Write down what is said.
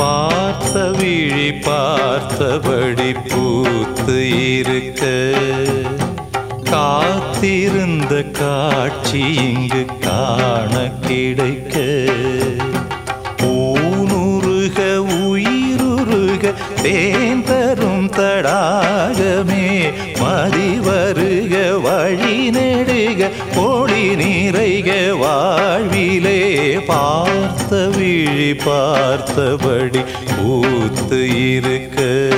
பார்த்த விழி பார்த்தபடி பூத்து இருக்க காத்திருந்த காட்சி இங்கு காண கிடைக்க ஊனுருக உயிருருக தேன் தரும் தடாகமே மதி வருக வழி நெடுக ஒளி நிறைக வாழ்விலே பார்த்த விழி பார்த்தபடி பூத்து இருக்க